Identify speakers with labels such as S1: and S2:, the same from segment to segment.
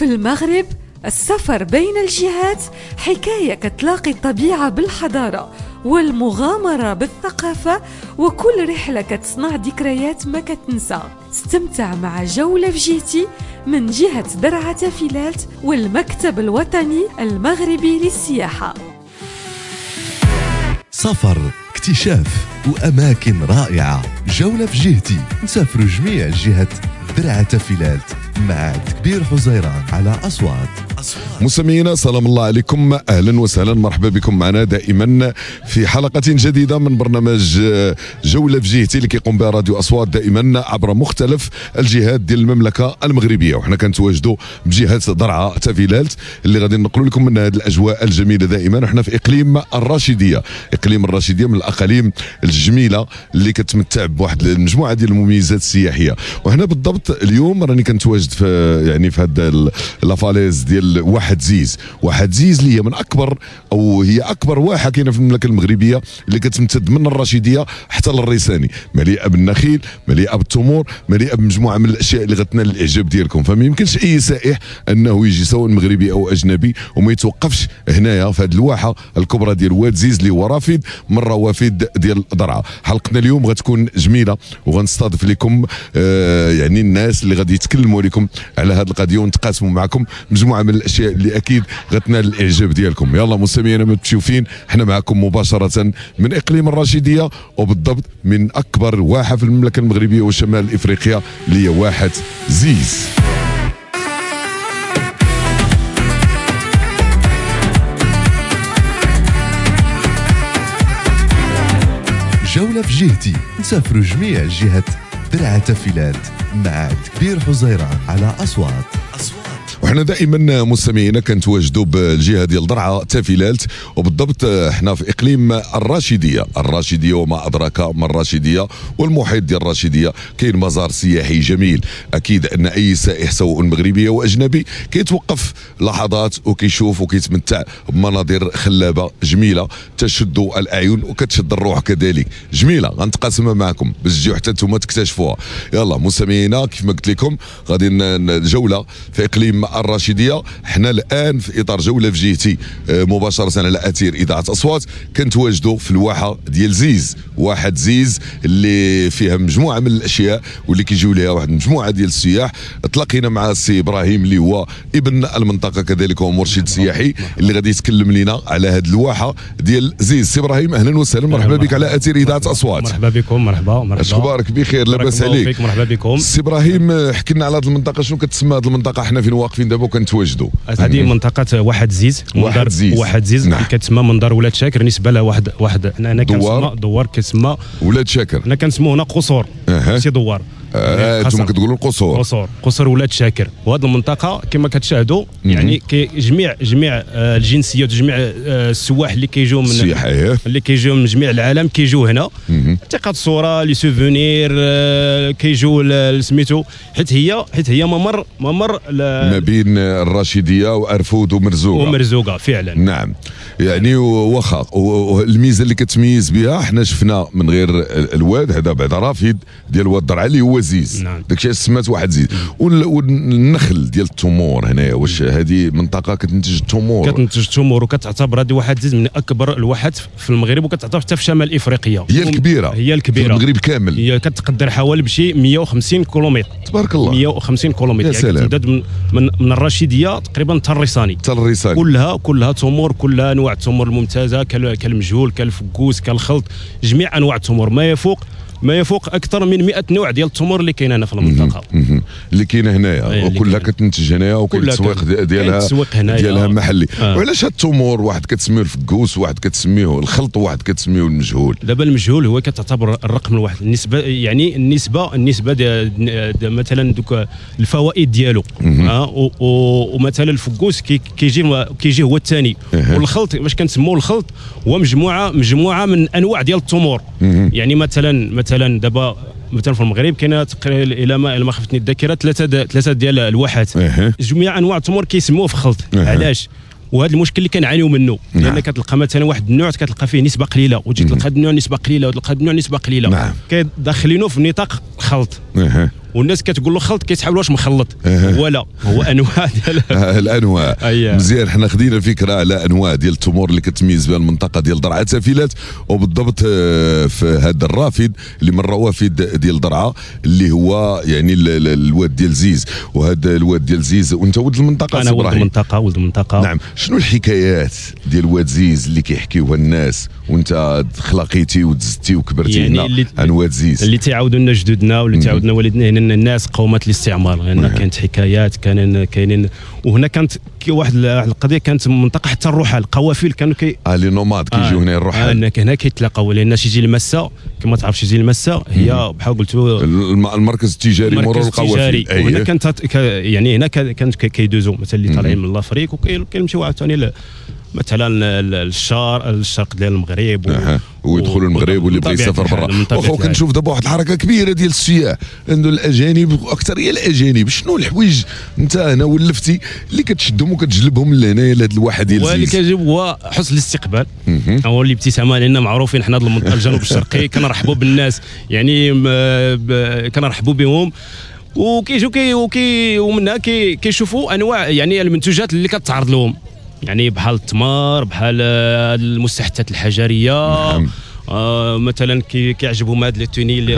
S1: في المغرب السفر بين الجهات حكاية كتلاقي الطبيعة بالحضارة والمغامرة بالثقافة، وكل رحلة كتصنع ذكريات ما كتنسى. استمتع مع جولة في جهتي من جهة درعا فيلالت والمكتب الوطني المغربي للسياحة.
S2: سفر، اكتشاف وأماكن رائعة. جولة في جهتي، نسافروا جميع جهة درعا فيلالت مع كبير حزيران على أصوات.
S3: مستمعينا سلام الله عليكم، اهلا وسهلا، مرحبا بكم معنا دائما في حلقه جديده من برنامج جوله في جهتي اللي كيقوم بها راديو اصوات دائما عبر مختلف الجهات ديال المملكه المغربيه. وحنا كنتواجدوا بجهه درعا فيلالت اللي غادي نقول لكم من هذه الاجواء الجميله دائما. وحنا في اقليم الراشديه. اقليم الراشديه من الاقاليم الجميله اللي كتمتع بواحد المجموعه ديال المميزات السياحيه. وهنا بالضبط اليوم راني كنتواجد في في هذا لافاليز ديال واحد زيز. واحد زيز اللي هي من اكبر او هي اكبر واحه كاينه في المملكه المغربيه اللي كتمتد من الراشديه حتى للريساني، مليئه بالنخيل، مليئه بالتمور، مليئه بمجموعه من الاشياء اللي غتنال الاعجاب ديالكم. فما يمكنش اي سائح انه يجي سواء مغربي او اجنبي وما يتوقفش هنايا في هذه الواحه الكبرى ديال واد زيز اللي هو رافد من روافد ديال درعا. حلقتنا اليوم غتكون جميله وغنستضيف لكم يعني الناس اللي غادي يتكلموا لكم على هذه القضيه ونتقاسموا معكم مجموعه من الاشياء اللي اكيد غتنال الاعجاب ديالكم. يلا مستمعينا ما تمشيو فين، احنا معكم مباشره من اقليم الراشديه وبالضبط من اكبر واحه في المملكه المغربيه وشمال افريقيا اللي هي واحه زيز.
S2: جولة في جهتي، نسافروا جميع جهة درعا فيلالت مع كبير حزيران على أصوات.
S3: وحنا دائما مستمعينا كنتواجدوا بالجهه ديال درعا فيلالت وبالضبط حنا في اقليم الراشديه. الراشديه وما ادراك ما الراشديه والمحيط ديال الراشديه كاين مزار سياحي جميل. اكيد ان اي سائح سواء مغربي او اجنبي كيتوقف لحظات وكيشوف وكيتمتع بمناظر خلابه جميله تشد الاعين وكتشد الروح كذلك جميله. غنتقاسمها معكم باش تجيو حتى نتوما تكتشفوها. يلا مستمعينا كيف ما قلت لكم غادي جوله في اقليم الراشديه. احنا الان في اطار جوله في جهتي مباشره على اثير اذاعه اصوات. كنتواجدوا في الواحه ديال زيز، واحد زيز اللي فيها مجموعه من الاشياء واللي كيجيو ليها واحد المجموعه ديال السياح. تلاقينا مع السي ابراهيم اللي هو ابن المنطقه كذلك هو مرشد سياحي اللي غادي يتكلم لنا على هذه الواحه ديال زيز. سي ابراهيم اهلا وسهلا، مرحبا بك على اثير اذاعه اصوات.
S4: مرحبا بكم. مرحبا.
S3: اش اخبارك؟ بخير لاباس عليك؟
S4: مرحبا بكم.
S3: سي ابراهيم احكي لنا على هذه المنطقه، شنو كتسمى هذه المنطقه حنا فين واقفين دابا وكنتواجدوا؟
S4: هذه منطقه واحد زيز. واحد زيز
S3: نعم.
S4: كتسمى منظر ولاد شاكر نسبه لواحد انا كنسمى دوار كتسمى
S3: ولاد شاكر.
S4: انا كنسموه هنا قصور ماشي دوار.
S3: انتم كتقولوا القصور.
S4: قصور ولاد شاكر. وهذه المنطقه كما كتشاهدوا يعني جميع الجنسيات وجميع السواح اللي كيجيو من جميع العالم كيجيو هنا التقاط صوره لي سوفونير كيجيو سميتو حيت هي ممر
S3: ما بين الراشديه وارفود ومرزوقه
S4: فعلا.
S3: نعم يعني واخا الميزه اللي كتميز بها حنا شفنا من غير الواد هذا بعد رافد ديال واد درعا اللي هو زيز.
S4: نعم.
S3: داكشي سمات واحد زيز. والنخل ديال التمور هنايا واش هذه منطقه كتنتج التمور
S4: وكتعتبر هذه واحد زيز من اكبر الواحات في المغرب وكتعتبر حتى في شمال افريقيا.
S3: هي الكبيره في المغرب كامل.
S4: هي كتقدر حوالي بشي 150 كيلومتر.
S3: تبارك الله
S4: 150 كيلومتر يعني كتمتد من الراشديه تقريبا حتى الريساني. كلها تمور، كلها انواع التمور الممتازه كالمجهول كالفكوس كالخلط، جميع انواع التمور ما يفوق اكثر من 100 نوع ديال التمور اللي كاينه هنا في المنطقه
S3: اللي كاينه هنايا وكلها كتنتج هنايا وكاين التسويق ديالها محلي. وعلاش هاد التمور واحد كتسميه الفكوس واحد كتسميه الخلط وواحد كتسميه المجهول؟
S4: دابا المجهول هو كتعتبر الرقم الواحد النسبه مثلا دوك الفوائد ديالو ومثلا الفكوس كيجي هو الثاني. والخلط باش كنسموه الخلط هو مجموعه من انواع ديال التمور. يعني مثلا دابا مثلا في المغرب كاينه تقريبا الى ما خفتني الذاكره ثلاثه ديال الواحات. جميع انواع التمور كيسموه في خلط. علاش؟ وهذا المشكل اللي كنعانيو منه لان كتلقى مثلا واحد النوع كتلقى فيه نسبه قليله وتجي تلقى هذا النوع نسبه قليله وتلقى هذا النوع نسبه قليله كيدخلينه في نطاق الخلط. والناس كتقول له خلط كيتحاول واش مخلط ولا هو انواع ديال
S3: الانواع. مزيان، حنا خدينا فكره على انواع ديال التمور اللي كتميز بها المنطقه ديال درعا تافيلات، وبالضبط في هذا الرافد اللي من روافد ديال درعا اللي هو يعني الواد ديال زيز. وهذا الواد ديال زيز وانت ولد المنطقه؟
S4: انا ولد المنطقه.
S3: نعم. شنو الحكايات ديال واد زيز اللي كيحكيوها الناس وانت خلقيتي ودزتي وكبرتي
S4: يعني
S3: هنا عن واد زيز؟
S4: اللي تعاودوا لنا جدودنا واللي تعاودوا لنا والدنا هنا الناس قومت الاستعمار، لان كانت حكايات كاينين. وهنا كانت واحد القضيه، كانت منطقه حتى الرحال القوافل كانوا
S3: لي نوماد كيجيو هنا الرحال.
S4: هنا كيتلاقاو، لان شي يجي المسا كما تعرفش يجي المسا هي بحال قلتوا
S3: المركز التجاري مرور القوافل.
S4: وهنا كانت يعني هنا كانت كيدوزوا مثلا اللي طالعين من لافريك وكيمشيو عاوتاني مثلا الشرق ديال المغرب
S3: ويدخلوا المغرب واللي بغى يسافر برا. واخا كنشوف دابا واحد الحركه كبيره ديال السياح انه الاجانب واكثريه الاجانب. شنو الحوايج انت هنا ولفتي اللي كتشدهم وكتجلبهم لهنايا لهذا الواحد ديال
S4: زيز؟ اللي كيجيب هو حسن الاستقبال، هو الابتسامه، لان معروفين حنا المنطقه الجنوب الشرقي كنرحبوا بالناس، يعني كنرحبوا بهم وكيجيو ومنها كيشوفوا انواع يعني المنتوجات اللي كتعرض لهم، يعني بحال التمر، بحال المستحدثات الحجريه.
S3: نعم.
S4: مثلا كيعجبهم هاد التوني اللي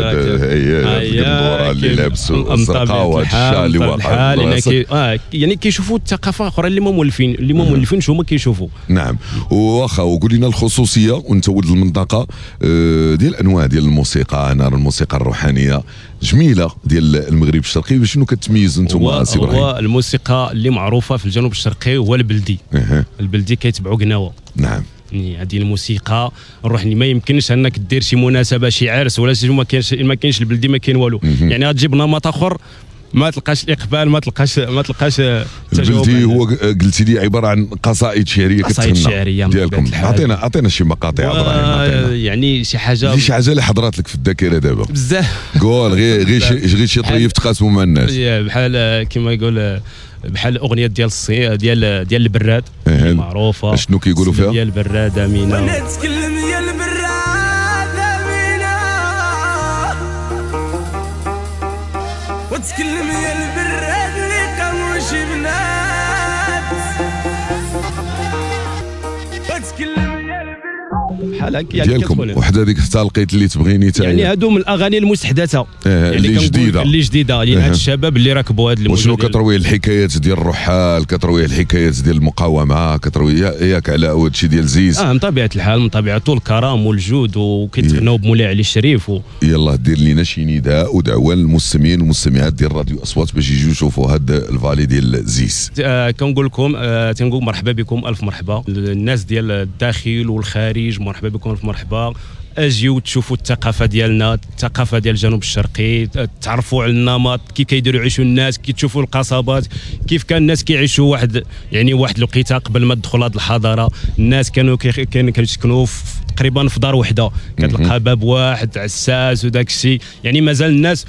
S3: اللي لابسوا الزرقاء وهذا الشال
S4: يعني كيشوفوا الثقافه اخرى اللي ما مولفين شو هما كيشوفوا.
S3: نعم. واخا وقول لنا الخصوصيه وانت ولد المنطقه ديال انواع ديال الموسيقى. انا الموسيقى الروحانيه جميله ديال المغرب الشرقي، وشنو كتميز انتم سي ابراهيم؟
S4: هو الموسيقى اللي معروفه في الجنوب الشرقي هو البلدي. البلدي كيتبعوا قناوه.
S3: نعم.
S4: يعني هذه الموسيقى الروحانيه ما يمكنش انك دير شي مناسبه، شي عرس ولا شي ما كاينش البلدي، ما كاين والو. يعني غتجيب نمط اخر ما تلقاش الاقبال، ما تلقاش
S3: البلدي. هو قلتي لي عباره عن قصائد شعريه
S4: كتغنى
S3: ديالكم. اعطينا شي مقاطع
S4: يعني شي حاجه
S3: اللي حضرات لك في الذاكره دابا
S4: بزاف.
S3: قول غير شي طريف تقاسموا مع الناس،
S4: بحال كما يقول بحال الاغنيه ديال ديال البراد معروفه.
S3: شنو كيقولوا فيها؟
S4: ديال البراد امينه
S5: ونتكلم ديال البراد امينه وتكلم ديال البراد اللي قاموا شي بنات وتكلم
S4: بحال هكا
S3: ديالكم. وحده هذيك حتى لقيت اللي تبغيني تاع
S4: يعني هادو من الاغاني المستحدثه
S3: يعني اللي
S4: جديده لهاد الشباب اللي راكبوا هاد الموجه.
S3: وشنو كتروي الحكايات ديال الرحال، كتروي الحكايات ديال المقاومه، كتروي ياك على هادشي ديال زيز؟
S4: من طبيعه الحال، من طبيعته الكرم والجود، وكيتغناو بمولاي علي الشريف
S3: يلا دير لينا شي نداء ودعوه للمستمعين والمستمعات ديال راديو اصوات باش يجيو يشوفوا هاد الفالي ديال زيز.
S4: كنقول لكم تنقول مرحبا بكم، الف مرحبا. الناس ديال الداخل والخارج مرحبا بكم، الف مرحبا. اجيو تشوفوا الثقافه ديالنا، الثقافه ديال الجنوب الشرقي، تعرفوا على النمط كيف كيديروا يعيشوا الناس، كي تشوفوا القصبات كيف كان الناس كيعيشوا واحد الوقيته قبل ما تدخل هذه الحضاره. الناس كانوا كيسكنوا تقريبا في دار وحده، كتلقى باب واحد عساس وداك الشيء، يعني مازال الناس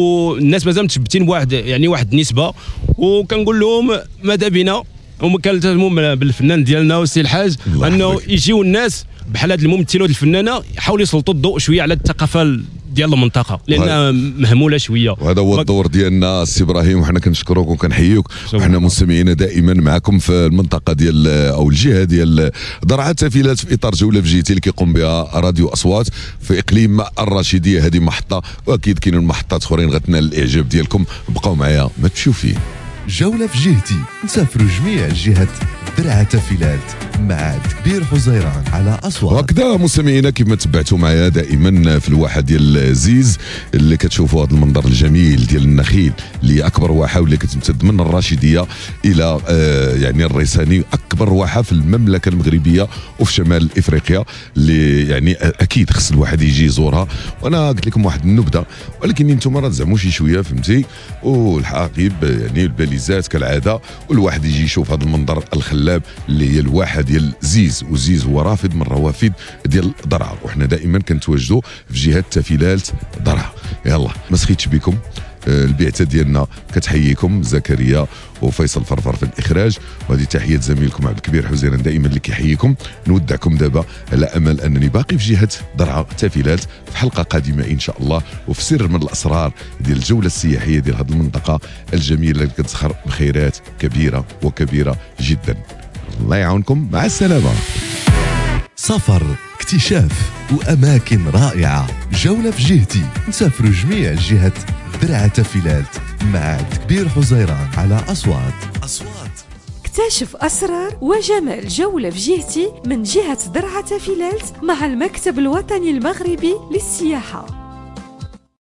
S4: مازال متشبتين بواحد واحد النسبه. وكنقول لهم ماذا بنا هما كنلتزموا بالفنان ديالنا والسي الحاج انه يجيو الناس بحال هاد الممثلات الفنانه يحاولوا يسلطوا الضوء شويه على الثقافه ديال المنطقه لانها مهموله شويه.
S3: وهذا هو الدور ديالنا سي ابراهيم، وحنا كنشكروك وكنحييك، وحنا مستمعين دائما معكم في المنطقه ديال او الجهه ديال درعا تافيلات في اطار جوله في جهتي اللي كيقوم بها راديو اصوات في اقليم الرشيديه. هذه محطه واكيد كاينين محطات اخرين غتنال الاعجاب ديالكم. بقاو معايا ما تمشيو فيه.
S2: جولة في جهتي، نسافروا جميع جهة درعا تافيلات مع كبير حزيران على أصوات.
S3: وهكذا مستمعينا كيف ما تبعتوا معايا دائما في الواحه ديال زيز اللي كتشوفوا هذا المنظر الجميل ديال النخيل اللي اكبر واحه واللي كتمتد من الرشيديه الى يعني الريساني، اكبر واحه في المملكه المغربيه وفي شمال افريقيا اللي يعني اكيد خص الواحد يجي يزورها. وانا قلت لكم واحد النبذه، ولكن انتم راه تزعموا شي شويه فهمتي، والحقيب يعني الباليزات كالعاده، والواحد يجي يشوف هذا المنظر الخلاب اللي هي الواحه ديال زيز. وزيز هو رافد من روافد ديال درعا، وحنا دائما كنتواجدوا في جهه تافيلات درعا. يلا ما سخيتش بكم، البعثه ديالنا كتحييكم، زكريا وفيصل فرفر في الاخراج، وهذه تحيه زميلكم عبد الكبير حزيران دائما اللي كيحييكم. نودعكم دابا على امل انني باقي في جهه درعا تافيلات في حلقه قادمه ان شاء الله، وفي سر من الاسرار ديال الجوله السياحيه ديال هذه المنطقه الجميله اللي كتزخر بخيرات كبيره وكبيره جدا. الله يعاونكم، مع السلامه.
S2: سفر، اكتشاف وأماكن رائعة، جولة في جهتي، نسافروا جميع جهة درعا تافيلات مع عبد الكبير حزيران على أصوات.
S1: اكتشف أسرار وجمال جولة في جهتي من جهة درعا تافيلات مع المكتب الوطني المغربي للسياحة.